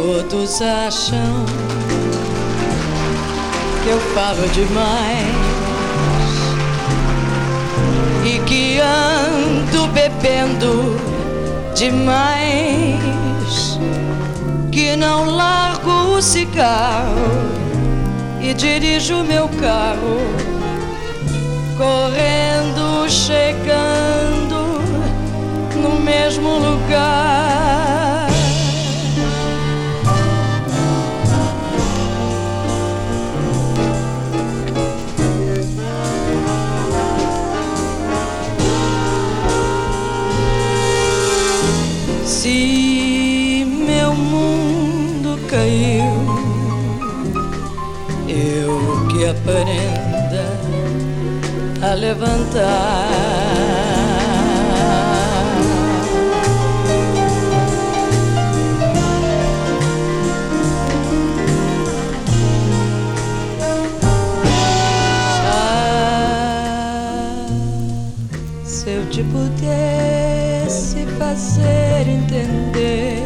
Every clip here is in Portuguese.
Todos acham que eu falo demais e que ando bebendo demais, que não largo o cigarro e dirijo meu carro correndo, chegando no mesmo lugar. Se meu mundo caiu, eu que aprenda a levantar. Se eu te pudesse fazer entender,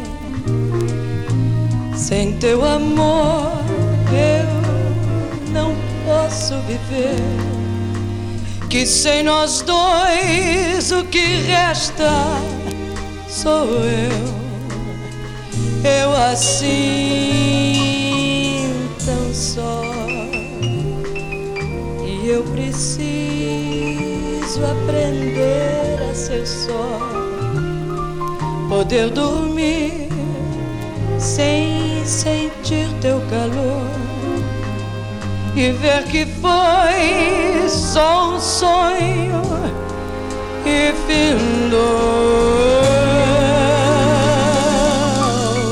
sem teu amor eu não posso viver, que sem nós dois o que resta sou eu assim tão só, e eu preciso aprender a ser só, poder dormir sem sentir teu calor e ver que foi só um sonho e findou.